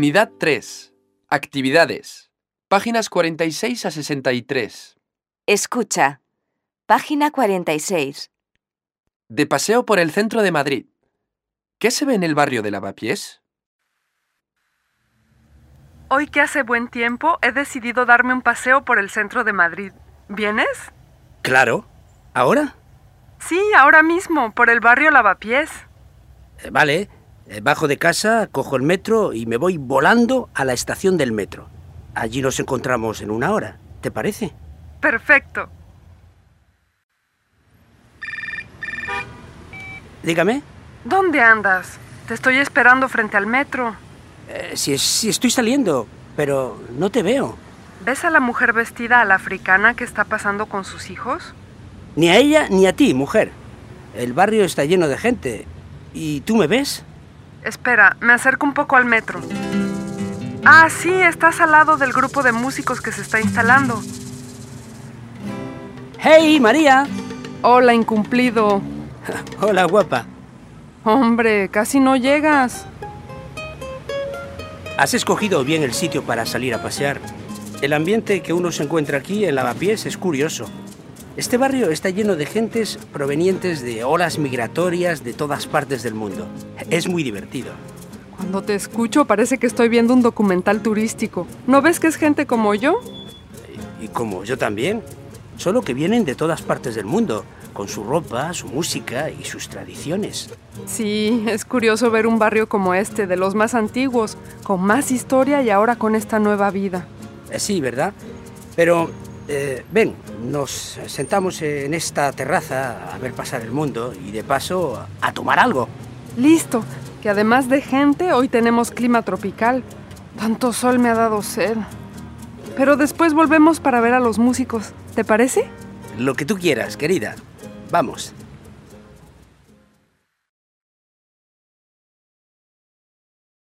Unidad 3. Actividades. Páginas 46 a 63. Escucha. Página 46. De paseo por el centro de Madrid. ¿Qué se ve en el barrio de Lavapiés? Hoy que hace buen tiempo, he decidido darme un paseo por el centro de Madrid. ¿Vienes? Claro. ¿Ahora? Sí, ahora mismo, por el barrio Lavapiés. Vale. Bajo de casa, cojo el metro y me voy volando a la estación del metro. Allí nos encontramos en 1 hora. ¿Te parece? Perfecto. Dígame. ¿Dónde andas? Te estoy esperando frente al metro. Si estoy saliendo, pero no te veo. ¿Ves a la mujer vestida a la africana que está pasando con sus hijos? Ni a ella ni a ti, mujer. El barrio está lleno de gente. ¿Y tú me ves? Espera, me acerco un poco al metro. Ah, sí, estás al lado del grupo de músicos que se está instalando. ¡Hey, María! Hola, incumplido. Hola, guapa. Hombre, casi no llegas. Has escogido bien el sitio para salir a pasear. El ambiente que uno se encuentra aquí en Lavapiés es curioso. Este barrio está lleno de gentes provenientes de olas migratorias de todas partes del mundo. Es muy divertido. Cuando te escucho parece que estoy viendo un documental turístico. ¿No ves que es gente como yo? Y como yo también. Solo que vienen de todas partes del mundo, con su ropa, su música y sus tradiciones. Sí, es curioso ver un barrio como este, de los más antiguos, con más historia y ahora con esta nueva vida. Sí, ¿verdad? Pero, ven, nos sentamos en esta terraza a ver pasar el mundo y de paso a tomar algo. Listo, que además de gente, hoy tenemos clima tropical. Tanto sol me ha dado sed. Pero después volvemos para ver a los músicos, ¿te parece? Lo que tú quieras, querida. Vamos.